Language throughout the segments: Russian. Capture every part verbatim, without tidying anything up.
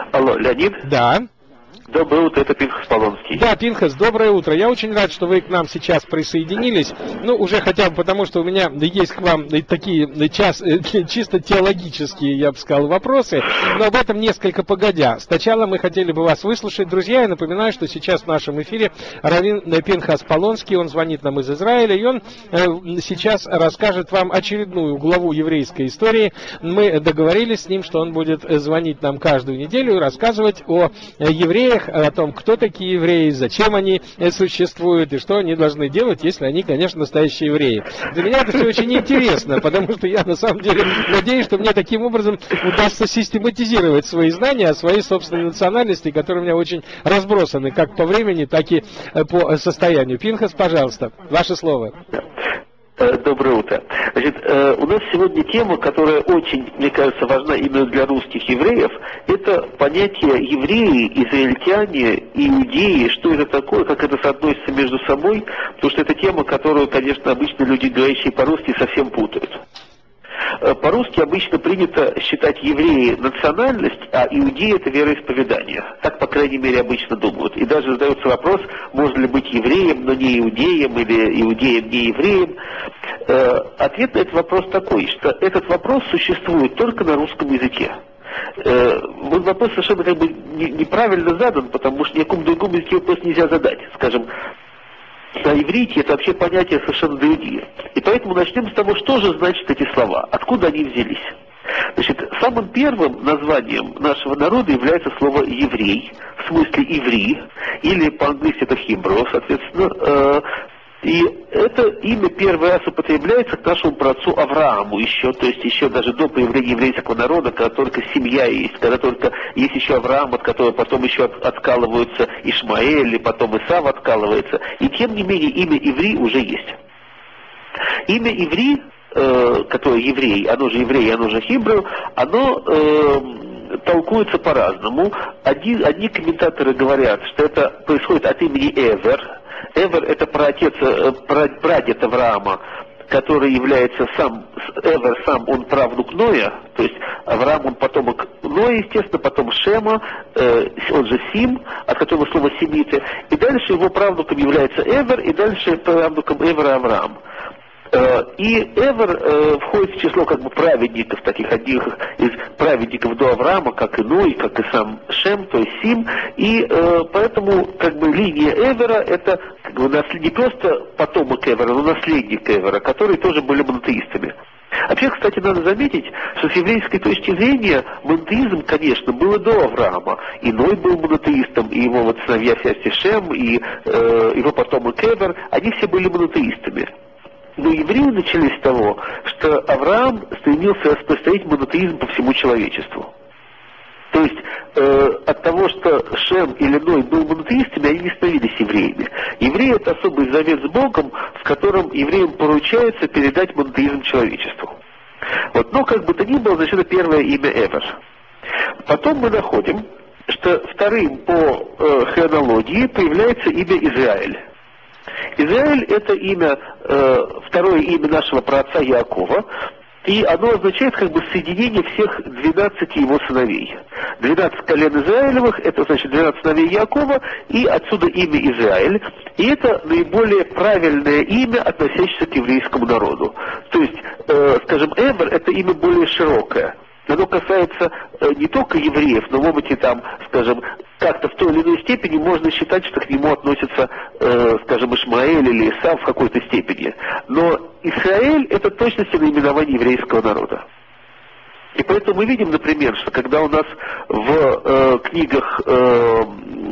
Алло, Леонид? Да. Доброе утро, это Пинхас Полонский. Да, Пинхас, доброе утро. Я очень рад, что вы к нам сейчас присоединились. Ну, уже хотя бы потому, что у меня есть к вам такие час, чисто теологические, я бы сказал, вопросы, но об этом несколько погодя. Сначала мы хотели бы вас выслушать, друзья. Я напоминаю, что сейчас в нашем эфире раввин Пинхас Полонский, он звонит нам из Израиля, и он сейчас расскажет вам очередную главу еврейской истории. Мы договорились с ним, что он будет звонить нам каждую неделю и рассказывать о евреях, о том, кто такие евреи, зачем они существуют и что они должны делать, если они, конечно, настоящие евреи. Для меня это все очень интересно, потому что я на самом деле надеюсь, что мне таким образом удастся систематизировать свои знания о своей собственной национальности, которые у меня очень разбросаны как по времени, так и по состоянию. Пинхас, пожалуйста, ваше слово. Доброе утро. Значит, у нас сегодня тема, которая очень, мне кажется, важна именно для русских евреев, это понятие евреи, израильтяне, иудеи, что это такое, как это соотносится между собой, потому что это тема, которую, конечно, обычно люди, говорящие по-русски, совсем путают. По-русски обычно принято считать евреи национальность, а иудеи это вероисповедание. Так, по крайней мере, обычно думают. И даже задается вопрос, можно ли быть евреем, но не иудеем, или иудеем, не евреем. Ответ на этот вопрос такой, что этот вопрос существует только на русском языке. Вот вопрос совершенно как бы неправильно задан, потому что ни о каком другом языке вопрос нельзя задать. Скажем, на иврите это вообще понятие совершенно другие. И поэтому начнем с того, что же значат эти слова, откуда они взялись. Значит, самым первым названием нашего народа является слово «еврей», в смысле «иври», или по-английски это «хибро», соответственно. И это имя первый раз употребляется к нашему праотцу Аврааму еще, то есть еще даже до появления еврейского народа, когда только семья есть, когда только есть еще Авраам, от которого потом еще от, откалываются Ишмаэль, и потом Исав откалывается. И тем не менее имя Иври уже есть. Имя Иври, э, которое еврей, оно же еврей, оно же хибру, оно э, толкуется по-разному. Одни, одни комментаторы говорят, что это происходит от имени Эвер. Эвер это праотец, прадед Авраама, который является сам, Эвер сам, он правнук Ноя, то есть Авраам он потомок Ноя, естественно, потом Шема, э, он же Сим, от которого слово семиты, и дальше его правнуком является Эвер, и дальше правнуком Эвера Авраам. И Эвер э, входит в число как бы праведников, таких одних из праведников до Авраама, как и Ной, как и сам Шем, то есть Сим, и э, поэтому как бы линия Эвера это как бы наслед... не просто потомок Эвера, но наследник Эвера, которые тоже были монотеистами. Вообще, кстати, надо заметить, что с еврейской точки зрения монотеизм, конечно, было до Авраама. И Ной был монотеистом, и его вот сыновья Шем, и э, его потомок Эвер, они все были монотеистами. Но евреи начали с того, что Авраам стремился распространить монотеизм по всему человечеству. То есть э, от того, что Шем или Ной был монотеистами, они не становились евреями. Евреи — это особый завет с Богом, в котором евреям поручается передать монотеизм человечеству. Вот, но как бы то ни было, значит, это первое имя Эвер. Потом мы находим, что вторым по э, хронологии появляется имя Израиль. Израиль — это имя, э, второе имя нашего праотца Яакова, и оно означает как бы соединение всех двенадцати его сыновей. двенадцать колен Израилевых — это значит двенадцать сыновей Яакова, и отсюда имя Израиль, и это наиболее правильное имя, относящееся к еврейскому народу. То есть, э, скажем, Эвер — это имя более широкое. Оно касается э, не только евреев, но, может быть, и там, скажем, как-то в той или иной степени можно считать, что к нему относятся, э, скажем, Ишмаэль или Исав в какой-то степени. Но Исраэль — это точности наименование еврейского народа. И поэтому мы видим, например, что когда у нас в э, книгах, э,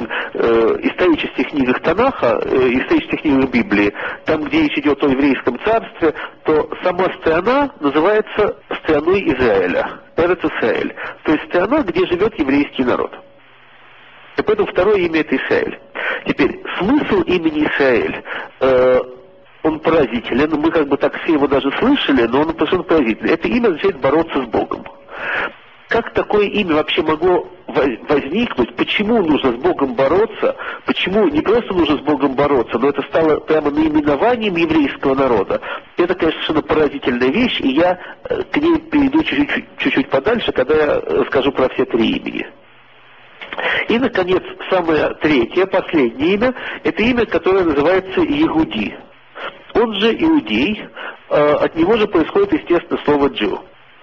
э, исторических книгах Танаха, э, исторических книгах Библии, там, где речь идет о еврейском царстве, то сама страна называется страной Израиля, Эрец Исраэль, то есть страна, где живет еврейский народ. И поэтому второе имя — это Израиль. Теперь, смысл имени Израиль, э, он поразителен, мы как бы так все его даже слышали, но он совершенно поразительный. Это имя означает бороться с Богом. Как такое имя вообще могло возникнуть? Почему нужно с Богом бороться? Почему не просто нужно с Богом бороться, но это стало прямо наименованием еврейского народа? Это, конечно, совершенно поразительная вещь, и я к ней перейду чуть-чуть, чуть-чуть подальше, когда я скажу про все три имени. И, наконец, самое третье, последнее имя, это имя, которое называется Егуди. Он же иудей, от него же происходит, естественно, слово «Джу».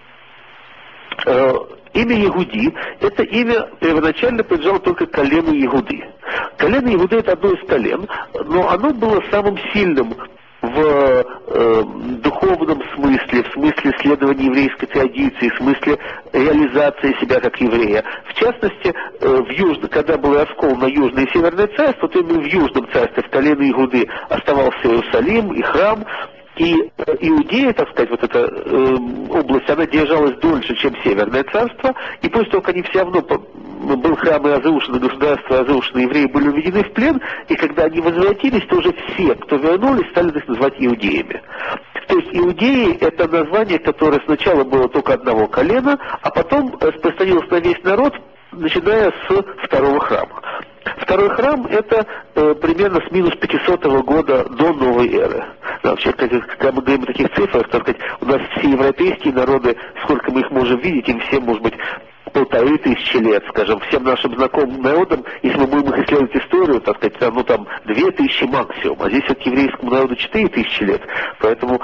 Имя Егуди, это имя первоначально принадлежало только колену Егуды. Колено Егуды — это одно из колен, но оно было самым сильным в э, духовном смысле, в смысле следования еврейской традиции, в смысле реализации себя как еврея. В частности, э, в южно, когда был раскол на Южное и Северное царство, то именно в Южном царстве, в колене Егуды, оставался Иерусалим и храм. И э, Иудея, так сказать, вот эта э, область, она держалась дольше, чем Северное царство, и после того, как они все равно, по, был храм разрушен, государство разрушено, евреи были уведены в плен, и когда они возвратились, то уже все, кто вернулись, стали их называть иудеями. То есть иудеи — это название, которое сначала было только одного колена, а потом распространилось на весь народ, начиная с второго храма. Второй храм — это э, примерно с минус пятисотого года до новой эры. Да, вообще, когда мы говорим о таких цифрах, так сказать, у нас все европейские народы, сколько мы их можем видеть, им всем, может быть, полторы тысячи лет, скажем, всем нашим знакомым народам, если мы будем их исследовать историю, так сказать, ну там две тысячи максимум, а здесь вот еврейскому народу четыре тысячи лет, поэтому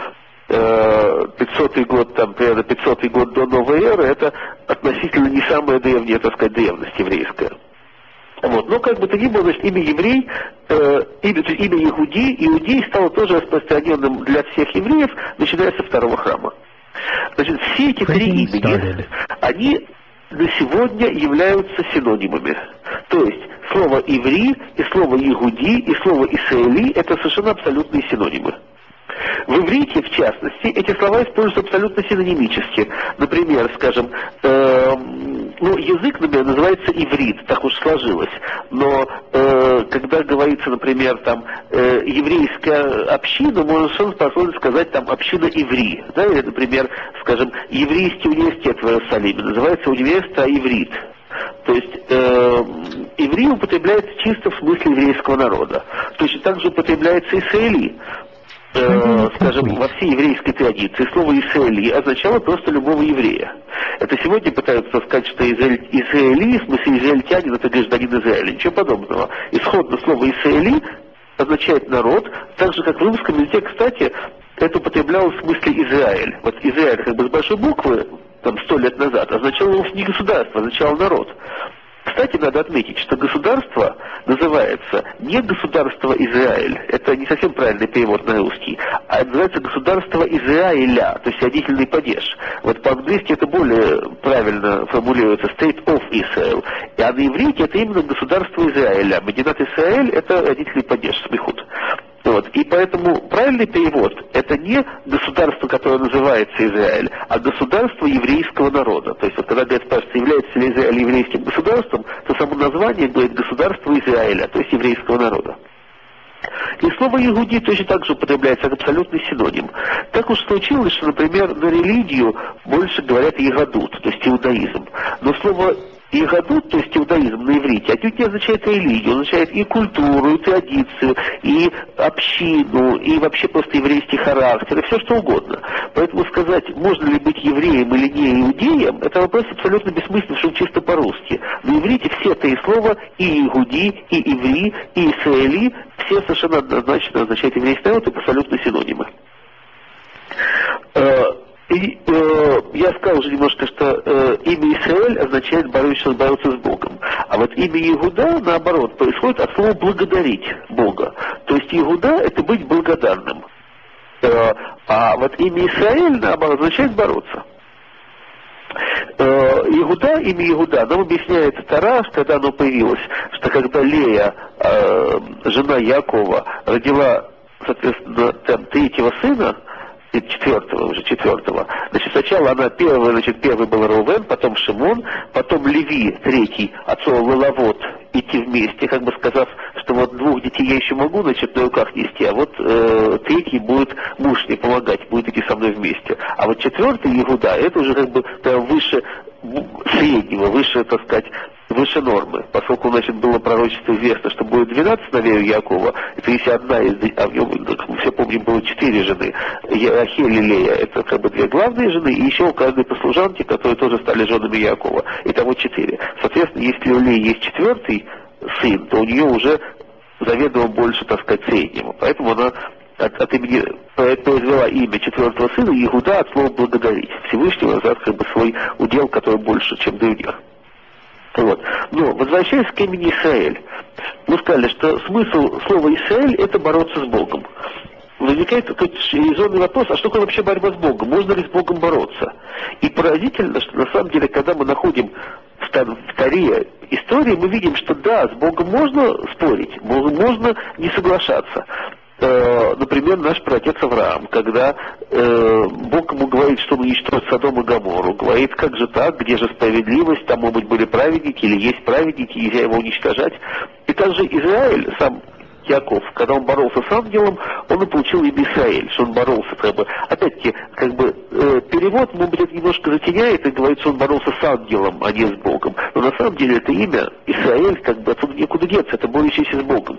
пятисотый год, там, примерно пятисотый год до новой эры, это относительно не самая древняя, так сказать, древность еврейская. Вот. Но как бы то ни было, значит, имя еврей, э, имя, то есть имя Егуди, Иудей стало тоже распространенным для всех евреев, начиная со второго храма. Значит, все эти три имени, они на сегодня являются синонимами. То есть слово «иври» и слово «егуди» и слово «исраэли» — это совершенно абсолютные синонимы. В иврите, в частности, эти слова используются абсолютно синонимически. Например, скажем, э, ну, язык, например, называется иврит, так уж сложилось. Но э, когда говорится, например, там, э, еврейская община, можно совершенно способно сказать там община иври. Да? Или, например, скажем, еврейский университет в Иерусалиме называется университет иврит. То есть э, иври употребляется чисто в смысле еврейского народа. Точно так же употребляется исраэли. Э, скажем, во всей еврейской традиции слово «исраэли» означало просто любого еврея. Это сегодня пытаются сказать, что израиль, израили, в смысле израильтянин, это гражданин Израиля. Ничего подобного. Исходно слово «исраэли» означает народ, так же, как в русском языке, кстати, это употреблялось в смысле Израиль. Вот Израиль как бы с большой буквы, там, сто лет назад, означало не государство, означало народ. Кстати, надо отметить, что государство называется не государство Израиль, это не совсем правильный перевод на русский, а называется государство Израиля, то есть родительный падеж. Вот по-английски это более правильно формулируется State of Israel, а на иврите это именно государство Израиля. Мединат Исраэль — это родительный падеж, смехут. Вот. И поэтому правильный перевод — это не государство, которое называется Израиль, а государство еврейского народа. То есть, вот, когда говорят, спрашивается, является ли Израиль еврейским государством, то само название говорит государство Израиля, то есть еврейского народа. И слово «егуди» точно так же употребляется как абсолютный синоним. Так уж случилось, что, например, на религию больше говорят «егадут», то есть иудаизм. Но слово «егадут», то есть иудаизм на иврите, отнюдь не означает религию, означает и культуру, и традицию, и общину, и вообще просто еврейский характер, и все что угодно. Поэтому сказать, можно ли быть евреем или не иудеем, это вопрос абсолютно бессмысленный, что чисто по-русски. На иврите все три слова, и егуди, и иври, и исраэли, все совершенно однозначно означают еврейский народ, это абсолютно синонимы. И э, я сказал уже немножко, что э, имя Исраэль означает бороться, бороться с Богом. А вот имя Егуда, наоборот, происходит от слова «благодарить Бога». То есть Егуда — это быть благодарным. Э, а вот имя Исраэль, наоборот, означает бороться. Э, Егуда, имя Егуда, нам объясняет Тора, когда оно появилось, что когда Лея, э, жена Якова, родила, соответственно, там, третьего сына, четвертого, уже четвертого. Значит, сначала она первая, значит, первый был Рувен, потом Шимон, потом Леви, третий, отцовал Лавот, идти вместе, как бы сказав, что вот двух детей я еще могу, значит, на руках нести, а вот э, третий будет муж мне помогать, будет идти со мной вместе. А вот четвертый Егуда, это уже как бы прям выше среднего, выше, так сказать, выше нормы, поскольку, значит, было пророчество известно, что будет двенадцать сыновей у Якова, это если одна из, а в нем, как мы все помним, было четыре жены, Рахель и Лея, это как бы две главные жены, и еще у каждой послужанки, которые тоже стали женами Якова, итого четыре. Соответственно, если у Леи есть четвертый сын, то у нее уже заведомо больше, так сказать, среднего, поэтому она От, от имени, произвела имя четвертого сына Иуда от слова «благодарить» Всевышнего за как бы свой удел, который больше, чем других. Вот. Но, возвращаясь к имени Исраэль, мы сказали, что смысл слова «Исраэль» — это бороться с Богом. Возникает такой резонный вопрос, а что такое вообще борьба с Богом? Можно ли с Богом бороться? И поразительно, что на самом деле, когда мы находим в Таре истории, мы видим, что да, с Богом можно спорить, можно не соглашаться. Например, наш праотец Авраам, когда э, Бог ему говорит, что он уничтожит Содом и Гоморру, говорит, как же так, где же справедливость, там, может быть, были праведники или есть праведники, нельзя его уничтожать. И также Израиль, сам Яков, когда он боролся с ангелом, он и получил имя Исраэль, что он боролся, как бы, опять-таки, как бы, э, перевод, может быть, это немножко затеняет и говорит, что он боролся с ангелом, а не с Богом. Но на самом деле это имя Исраэль, как бы, отсюда некуда деться, это борющийся с Богом.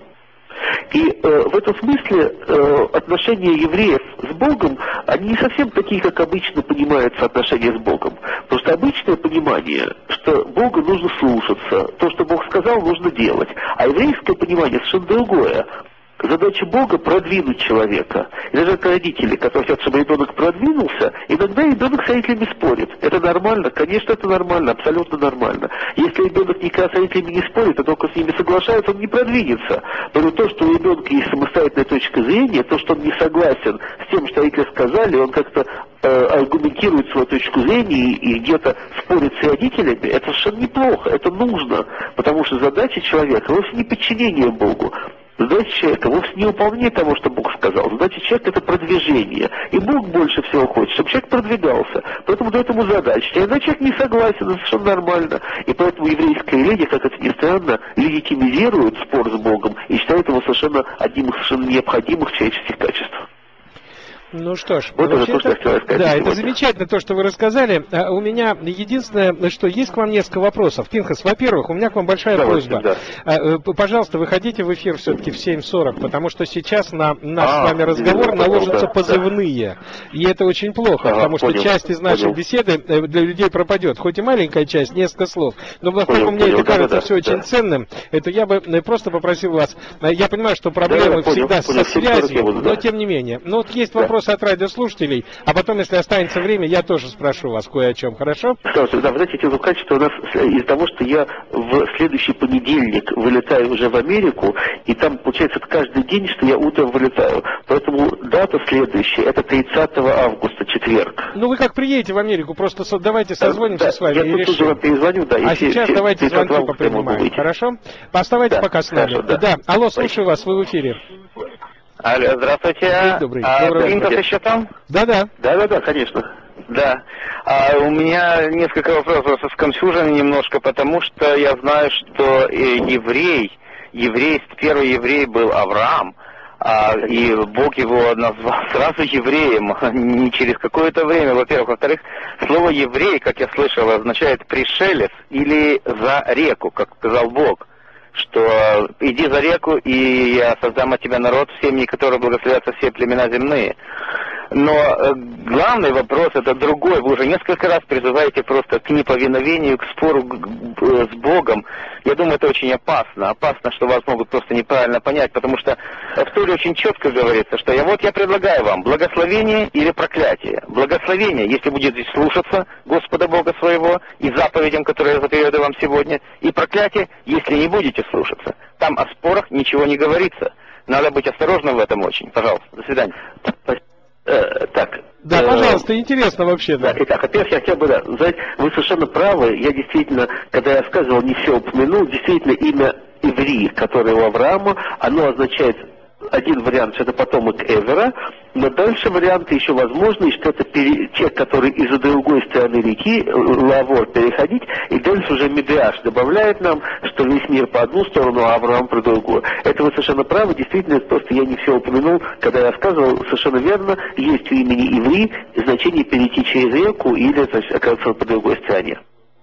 И э, в этом смысле э, отношения евреев с Богом, они не совсем такие, как обычно понимаются отношения с Богом. Потому что обычное понимание, что Богу нужно слушаться, то, что Бог сказал, нужно делать. А еврейское понимание совершенно другое. Задача Бога — продвинуть человека. И даже как родители, которые хотят, чтобы ребенок продвинулся, иногда ребенок с родителями спорит. Это нормально? Конечно, это нормально, абсолютно нормально. Если ребенок никогда с родителями не спорит, а только с ними соглашается, он не продвинется. Но то, что у ребенка есть самостоятельная точка зрения, то, что он не согласен с тем, что родители сказали, он как-то э, аргументирует свою точку зрения и, и где-то спорит с родителями, это совершенно неплохо, это нужно. Потому что задача человека вовсе не подчинение Богу. Задача человека вовсе не выполнение того, что Бог сказал. Задача человека — это продвижение. И Бог больше всего хочет, чтобы человек продвигался. Поэтому дает ему задачу. А иначе человек не согласен, это совершенно нормально. И поэтому еврейская религия, как это ни странно, легитимизирует спор с Богом и считает его совершенно одним из совершенно необходимых человеческих качеств. Ну что ж, вот это, то, что да, сегодня. Это замечательно то, что вы рассказали. А у меня единственное, что есть к вам несколько вопросов. Пинхас, во-первых, у меня к вам большая да, просьба. Да. А, пожалуйста, выходите в эфир все-таки в семь сорок, потому что сейчас на наш а, с вами разговор да, наложатся да, позывные. Да. И это очень плохо, ага, потому понял, что часть из нашей понял. беседы для людей пропадет. Хоть и маленькая часть, несколько слов. Но поскольку мне понял, это кажется да, все да, очень да. ценным, это я бы просто попросил вас. Я понимаю, что проблемы да, всегда понял, со понял, связью, буду, да. но тем не менее. Но вот есть да. вопрос от радиослушателей, а потом, если останется время, я тоже спрошу вас кое о чем, хорошо? Да, да, вы знаете, хотел сказать, что у нас из-за того, что я в следующий понедельник вылетаю уже в Америку, и там, получается, каждый день, что я утром вылетаю. Поэтому дата следующая, это тридцатого августа, четверг. Ну, вы как приедете в Америку, просто со, давайте созвонимся да, с вами я и решим. Я вам перезвоню, да. А сейчас все, давайте звонки попринимаем, хорошо? Оставайтесь да, пока с нами. Хорошо, да. да, алло, слушаю вас, вы в эфире. Алло, здравствуйте. День добрый. А, Пинхас еще там? Да-да. Да-да-да, конечно. Да. А у меня несколько вопросов сконфьюжены немножко, потому что я знаю, что еврей, еврей, первый еврей был Авраам, а, и Бог его назвал сразу евреем, не через какое-то время, во-первых. Во-вторых, слово еврей, как я слышал, означает пришелец или за реку, как сказал Бог. Что иди за реку, и я создам от тебя народ в семьи, которые благословятся все племена земные. Но э, главный вопрос это другой. Вы уже несколько раз призываете просто к неповиновению, к спору к, э, с Богом. Я думаю, это очень опасно. Опасно, что вас могут просто неправильно понять, потому что в Торе очень четко говорится, что я вот я предлагаю вам благословение или проклятие. Благословение, если будете слушаться Господа Бога своего и заповедям, которые я заповедую вам сегодня, и проклятие, если не будете слушаться. Там о спорах ничего не говорится. Надо быть осторожным в этом очень. Пожалуйста, до свидания. Э, так. Да, э, пожалуйста, интересно вообще. Да. Да, итак, во-первых, я хотел бы, да, сказать, вы совершенно правы, я действительно, когда я сказывал, не все упомянул, действительно имя Иври, которое у Авраама, оно означает, один вариант, что это потомок Эвера, но дальше варианты еще возможны, что это пере... те, которые из-за другой стороны реки, Лавор, переходить, и дальше уже Мидраш добавляет нам, что весь мир по одну сторону, а Авраам по другую. Это вы совершенно правы, действительно, это просто я не все упомянул, когда я рассказывал, совершенно верно, есть у имени Иври значение перейти через реку или, значит, оказаться по другой стороне.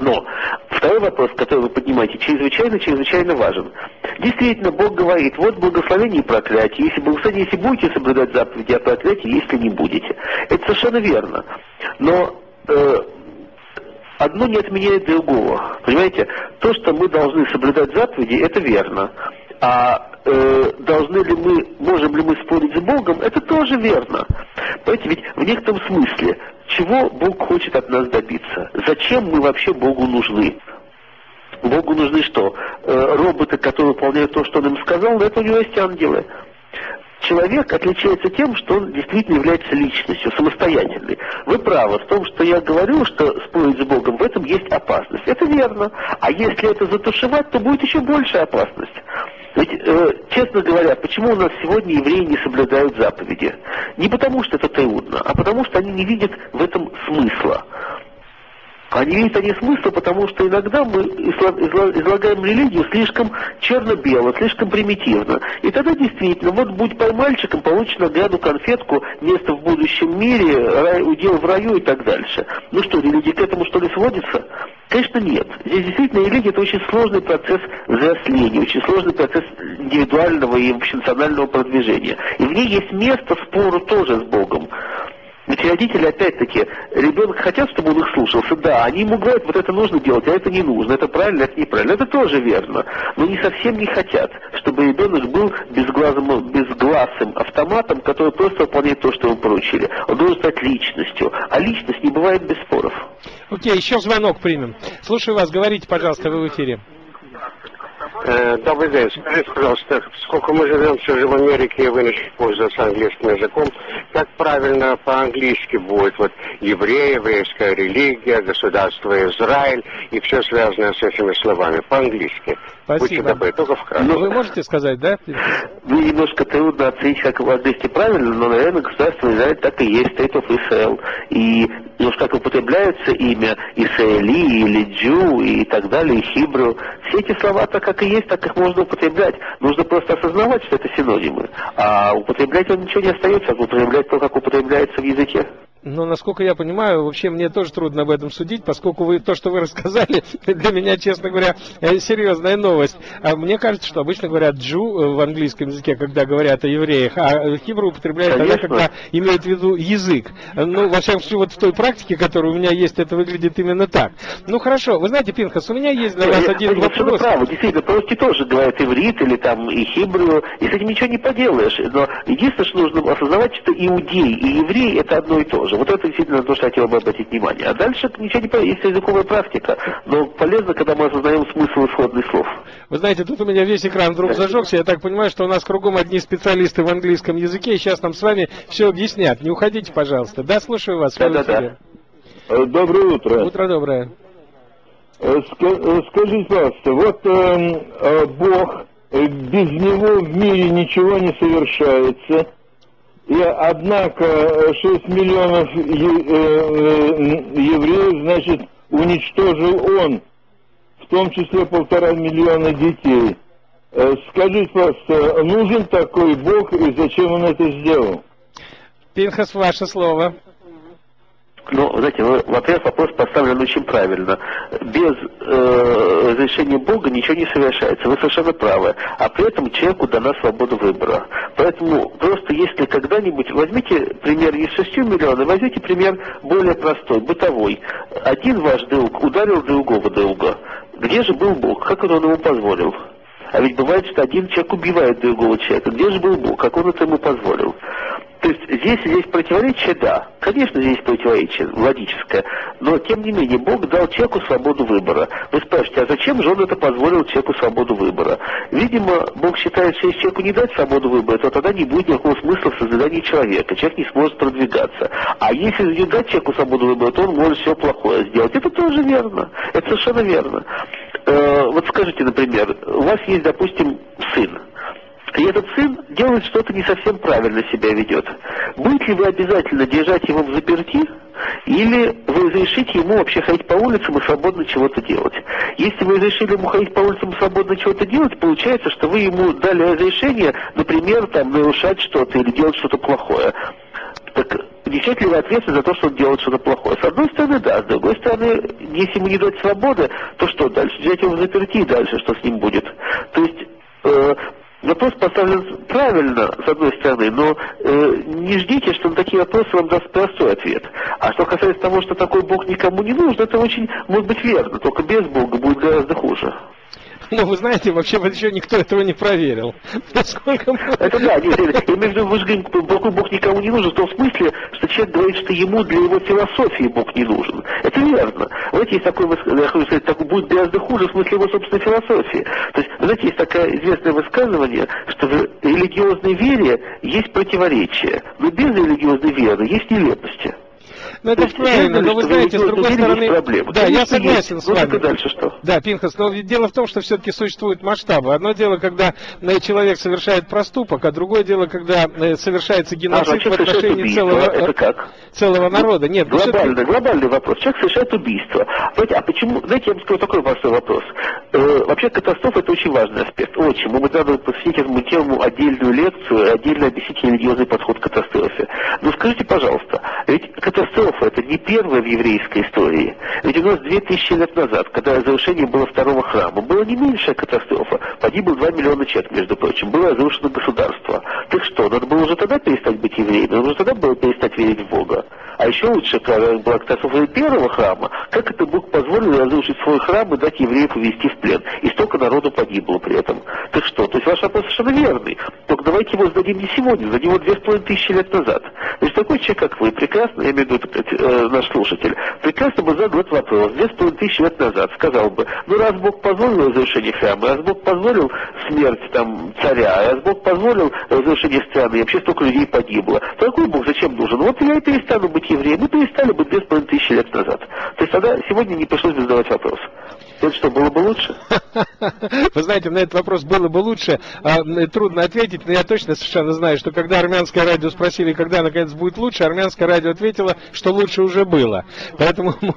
Но второй вопрос, который вы поднимаете, чрезвычайно-чрезвычайно важен. Действительно, Бог говорит, вот благословение и проклятие. Если благословение, если будете соблюдать заповеди, а проклятие, если не будете. Это совершенно верно. Но э, одно не отменяет другого. Понимаете, то, что мы должны соблюдать заповеди, это верно. А э, должны ли мы, можем ли мы спорить с Богом, это тоже верно. Понимаете, ведь в некотором смысле, чего Бог хочет от нас добиться? Зачем мы вообще Богу нужны? Богу нужны что? Э, роботы, которые выполняют то, что Он им сказал, но это у него есть ангелы. Человек отличается тем, что он действительно является личностью, самостоятельной. Вы правы в том, что я говорю, что спорить с Богом, в этом есть опасность. Это верно. А если это затушевать, то будет еще большая опасность. Ведь, э, честно говоря, почему у нас сегодня евреи не соблюдают заповеди? Не потому, что это трудно, а потому, что они не видят в этом смысла. Они видят они смысла, потому что иногда мы излагаем религию слишком черно-бело, слишком примитивно. И тогда действительно, вот будь поймальчиком, получишь награду, конфетку, место в будущем мире, рай, удел в раю и так дальше. Ну что, религия к этому что ли сводится? Конечно, нет. Здесь действительно религия — это очень сложный процесс взросления, очень сложный процесс индивидуального и общенационального продвижения. И в ней есть место спору тоже с Богом. Ведь родители, опять-таки, ребенок хотят, чтобы он их слушался, да, они ему говорят, вот это нужно делать, а это не нужно, это правильно, это неправильно, это тоже верно, но они совсем не хотят, чтобы ребенок был безглазым, безгласым автоматом, который просто выполняет то, что ему поручили. Он должен стать личностью, а личность не бывает без споров. Окей, еще звонок примем. Слушаю вас, говорите, пожалуйста, вы в эфире. Добрый день. Скажите, пожалуйста, сколько мы живем все же в Америке и вынуждены пользоваться английским языком, как правильно по-английски будет вот евреи, еврейская религия, государство Израиль и все связанное с этими словами по-английски? Будьте добры, только вкратце. Ну, вы можете сказать, да? Ну, немножко трудно оценить, как по-английски правильно, но, наверное, государство Израиль так и есть, State of Israel. И уж как употребляется имя Исраили или Джу и так далее, и Хибру, все эти слова так как и есть, так их можно употреблять. Нужно просто осознавать, что это синонимы. А употреблять он ничего не остается, а употреблять то, как употребляется в языке. Но, насколько я понимаю, вообще мне тоже трудно об этом судить, поскольку вы то, что вы рассказали, для меня, честно говоря, серьезная новость. А мне кажется, что обычно говорят «джу» в английском языке, когда говорят о евреях, а хибру употребляют тогда, когда имеют в виду язык. Ну, во всяком случае, вот в той практике, которая у меня есть, это выглядит именно так. Ну, хорошо. Вы знаете, Пинхас, у меня есть для вас один вопрос. Правы, действительно, по-русски тоже говорят иврит или там и хибру, и с этим ничего не поделаешь. Но единственное, что нужно осознавать, что иудей и еврей — это одно и то же. Вот это действительно то, что я хотел бы обратить внимание. А дальше ничего не понятно, есть языковая практика, но полезно, когда мы осознаем смысл исходных слов. Вы знаете, тут у меня весь экран вдруг зажегся, я так понимаю, что у нас кругом одни специалисты в английском языке, и сейчас нам с вами все объяснят. Не уходите, пожалуйста. Да, слушаю вас. Да, да, да. Доброе утро. Утро доброе. Скажите, пожалуйста, вот э, Бог, без Него в мире ничего не совершается. И, однако, шесть миллионов евреев, значит, уничтожил он, в том числе полтора миллиона детей. Скажите, пожалуйста, нужен такой Бог и зачем он это сделал? Пинхас, ваше слово. Ну, знаете, во-первых, вопрос поставлен очень правильно. Без э, разрешения Бога ничего не совершается. Вы совершенно правы. А при этом человеку дана свобода выбора. Поэтому просто если когда-нибудь... Возьмите пример из шести миллионов, возьмите пример более простой, бытовой. Один ваш друг ударил другого друга. Где же был Бог? Как он ему позволил? А ведь бывает, что один человек убивает другого человека. Где же был Бог? Как он это ему позволил? То есть здесь есть противоречие, да. Конечно, здесь противоречие логическое. Но, тем не менее, Бог дал человеку свободу выбора. Вы спрашиваете, а зачем же он это позволил человеку свободу выбора? Видимо, Бог считает, что если человеку не дать свободу выбора, то тогда не будет никакого смысла в созидании человека. Человек не сможет продвигаться. А если не дать человеку свободу выбора, то он может все плохое сделать. Это тоже верно. Это совершенно верно. Э, вот скажите, например, у вас есть, допустим, сын. И этот сын делает что-то не совсем правильно себя ведет. Будете ли вы обязательно держать его в заперти, или вы разрешите ему вообще ходить по улицам и свободно чего-то делать? Если вы разрешили ему ходить по улицам и свободно чего-то делать, получается, что вы ему дали разрешение, например, там, нарушать что-то или делать что-то плохое. Так несет ли вы ответственность за то, что он делает что-то плохое? С одной стороны, да. С другой стороны, если ему не дать свободы, то что дальше? Взять его в заперти и дальше, что с ним будет? То есть... Э, Вопрос поставлен правильно, с одной стороны, но э, не ждите, что на такие вопросы вам даст простой ответ. А что касается того, что такой Бог никому не нужен, это очень может быть верно, только без Бога будет гораздо хуже. Ну, вы знаете, вообще еще никто этого не проверил. Насколько... Это да, нет, я имею в виду, вы же говорите, какой Бог никому не нужен, в том смысле, что человек говорит, что ему для его философии Бог не нужен. Это верно. Знаете, есть такое, я хочу сказать, так, будет гораздо хуже в смысле его собственной философии. То есть, знаете, есть такое известное высказывание, что в религиозной вере есть противоречие, но без религиозной веры есть нелепости. Ну, это правильно, но вы знаете, с другой стороны... Да, я согласен с вами. Дальше что? Да, Пинхас, но дело в том, что все-таки существуют масштабы. Одно дело, когда человек совершает проступок, а другое дело, когда совершается геноцид в отношении целого, целого народа. Нет, глобальный, глобальный вопрос. Человек совершает убийство. А почему... Знаете, я вам скажу такой простой вопрос. Э, вообще катастрофа — это очень важный аспект. Очень. Мы надо посвятить этому тему отдельную лекцию и отдельно объяснить религиозный подход к катастрофе. Но скажите, пожалуйста, ведь катастрофа — это не первая в еврейской истории. Ведь у нас две тысячи лет назад, когда разрушение было второго храма, была не меньшая катастрофа. Погибло два миллиона человек, между прочим. Было разрушено государство. Так что, надо было уже тогда перестать быть евреем? Надо уже тогда было перестать верить в Бога? А еще лучше, когда была катастрофа первого храма, как это Бог позволил разрушить свой храм и дать евреев увезти в плен? И столько народу погибло при этом. Так что, то есть ваш вопрос совершенно верный. Только давайте его зададим не сегодня, зададим его две с половиной тысячи лет назад. То есть такой человек, как вы, прекрасно, я имею в виду э, наш слушатель, прекрасно бы задал этот вопрос две с половиной тысячи лет назад, сказал бы, ну раз Бог позволил разрушение храма, раз Бог позволил смерть там царя, раз Бог позволил разрушение страны, и вообще столько людей погибло, то какой Бог зачем нужен? Вот я и перестану быть евреем, мы перестали бы две с половиной тысячи лет назад. То есть тогда сегодня не пришлось бы задавать вопрос. Это что, было бы лучше? Вы знаете, на этот вопрос было бы лучше. А, трудно ответить, но я точно совершенно знаю, что когда армянское радио спросили, когда наконец будет лучше, армянское радио ответило, что лучше уже было. Поэтому... Вы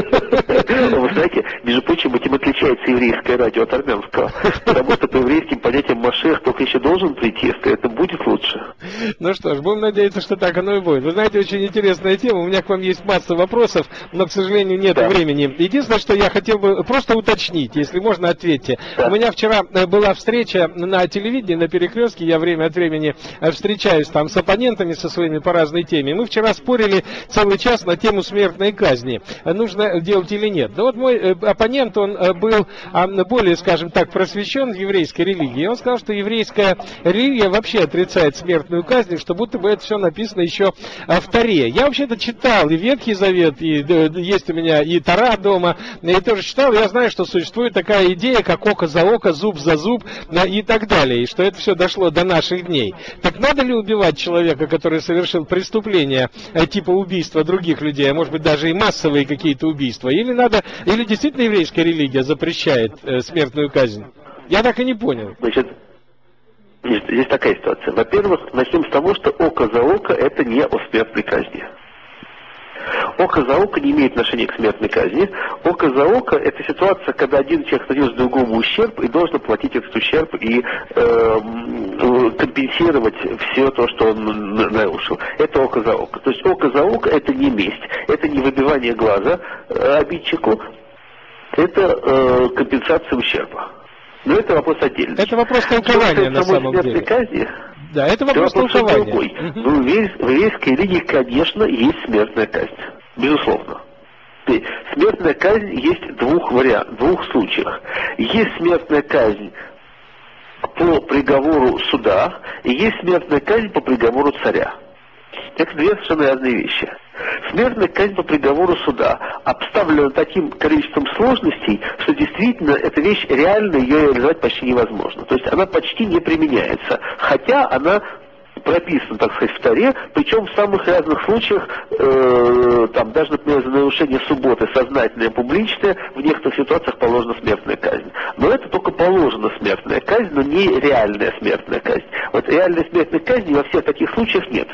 знаете, между прочим, этим отличается еврейское радио от армянского. Потому что по еврейским понятиям Машех только еще должен прийти, если это будет лучше. Ну что ж, будем надеяться, что так оно и будет. Вы знаете, очень интересная тема. У меня к вам есть масса вопросов, но, к сожалению, нет да. времени. Единственное, что я хотел бы просто уточнить, если можно, ответьте. Да. У меня вчера была встреча на телевидении, на Перекрестке, я время от времени встречаюсь там с оппонентами, со своими по разной теме. Мы вчера спорили целый час на тему смертной казни. Нужно делать или нет. Но вот мой оппонент, он был более, скажем так, просвещен в еврейской религии. Он сказал, что еврейская религия вообще отрицает смертную казнь, что будто бы это все написано еще в Торе. Я вообще-то читал и Ветхий Завет, и есть у меня и Тора дома, и тоже читал. Я знаю, что существует такая идея, как око за око, зуб за зуб и так далее, и что это все дошло до наших дней. Так надо ли убивать человека, который совершил преступление типа убийства других людей, а может быть даже и массовые какие-то убийства? Или надо, или действительно еврейская религия запрещает э, смертную казнь? Я так и не понял. Значит, здесь такая ситуация. Во-первых, начнем с того, что око за око это не о смертной казни. Око за око не имеет отношения к смертной казни. Око за око — это ситуация, когда один человек нанес другому ущерб и должен платить этот ущерб и э, компенсировать все то, что он нарушил. Это око за око. То есть око за око — это не месть, это не выбивание глаза э, обидчику, это э, компенсация ущерба. Но это вопрос отдельный. Это вопрос толкования на самом деле. Казни, да, это вопрос толкования. Угу. В еврейской религии, конечно, есть смертная казнь. Безусловно. Смертная казнь есть двух вариантов, двух случаях. Есть смертная казнь по приговору суда, и есть смертная казнь по приговору царя. Это две совершенно разные вещи. Смертная казнь по приговору суда обставлена таким количеством сложностей, что действительно эта вещь реально, ее реализовать почти невозможно. То есть она почти не применяется, хотя она прописана, так сказать, в Торе, причем в самых разных случаях, э, там даже, например, за нарушение субботы сознательное, публичное, в некоторых ситуациях положена смертная казнь. Но это только положена смертная казнь, но не реальная смертная казнь. Вот реальной смертной казни во всех таких случаях нет.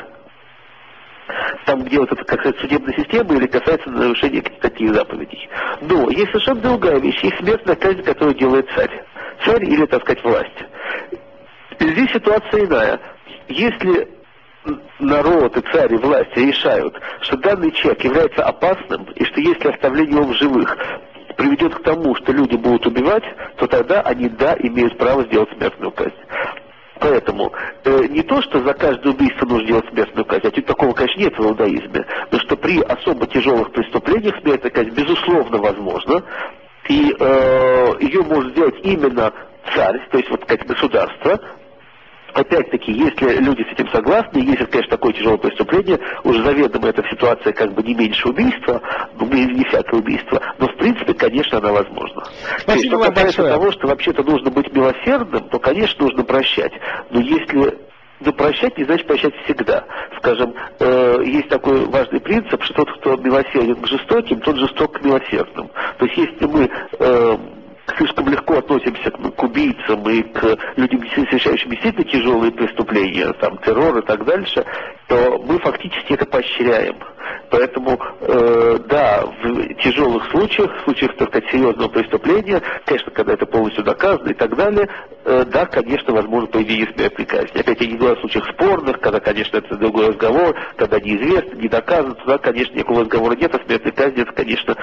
Там, где вот это касается судебной системы или касается нарушения таких заповедей. Но есть совершенно другая вещь. Есть смертная казнь, которую делает царь. Царь или, так сказать, власть. Здесь ситуация иная. Если народ и царь и власти решают, что данный человек является опасным, и что если оставление его в живых приведет к тому, что люди будут убивать, то тогда они, да, имеют право сделать смертную казнь. Поэтому э, не то, что за каждое убийство нужно делать смертную казнь, а тут такого, конечно, нет в иудаизме, но что при особо тяжелых преступлениях смертная казнь, безусловно, возможна, и э, ее может сделать именно царь, то есть вот как государство. Опять-таки, если люди с этим согласны, если, конечно, такое тяжелое преступление, уже заведомо эта ситуация как бы не меньше убийства, ну, не всякое убийство, но в принципе, конечно, она возможна. Спасибо вам большое. Что касается того, что вообще-то нужно быть милосердным, то, конечно, нужно прощать. Но если... Но прощать не значит прощать всегда. Скажем, э, есть такой важный принцип, что тот, кто милосерден к жестоким, тот жесток к милосердным. То есть, если мы... Э, слишком легко относимся к, к убийцам и к людям, совершающим действительно тяжелые преступления, там, террор и так дальше, то мы фактически это поощряем. Поэтому, э, да, в тяжелых случаях, в случаях, так сказать, серьезного преступления, конечно, когда это полностью доказано и так далее, э, да, конечно, возможно появление смертной казни. Опять я не говорю о случаях спорных, когда, конечно, это другой разговор, когда неизвестно, не доказано, тогда, конечно, никакого разговора нет, а смертной казни, это, конечно,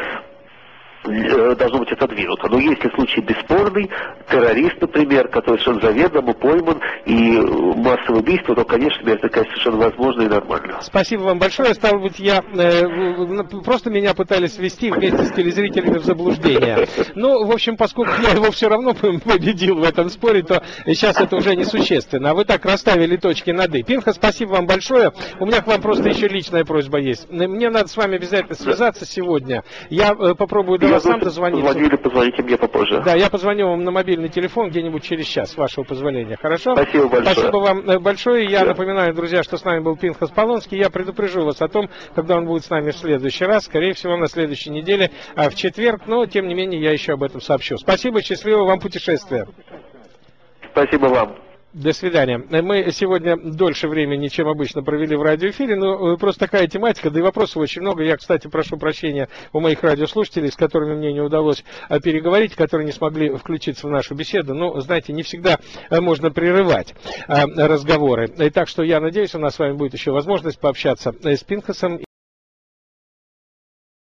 должно быть отодвинуто. Но если случай бесспорный, террорист, например, который совершенно заведомо пойман, и массовое убийство, то, конечно, это, конечно, совершенно возможно и нормально. Спасибо вам большое. Стало быть, я э, просто меня пытались ввести вместе с телезрителями в заблуждение. Ну, в общем, поскольку я его все равно победил в этом споре, то сейчас это уже несущественно. А вы так расставили точки над «и». Пинха, спасибо вам большое. У меня к вам просто еще личная просьба есть. Мне надо с вами обязательно связаться сегодня. Я э, попробую до вас сам дозвониться. Позвоню или позвоните мне попозже. Да, я позвоню вам на мобильный телефон где-нибудь через час, с вашего позволения. Хорошо? Спасибо большое. Спасибо вам большое. Я напоминаю, друзья, что с нами был Пинхас Полонский. Я предупрежу вас о том, когда он будет с нами в следующий раз. Скорее всего, на следующей неделе, а в четверг. Но, тем не менее, я еще об этом сообщу. Спасибо, счастливого вам путешествия. Спасибо вам. До свидания. Мы сегодня дольше времени, чем обычно, провели в радиоэфире, но просто такая тематика, да и вопросов очень много. Я, кстати, прошу прощения у моих радиослушателей, с которыми мне не удалось переговорить, которые не смогли включиться в нашу беседу. Ну, знаете, не всегда можно прерывать разговоры. И так что я надеюсь, у нас с вами будет еще возможность пообщаться с Пинхасом.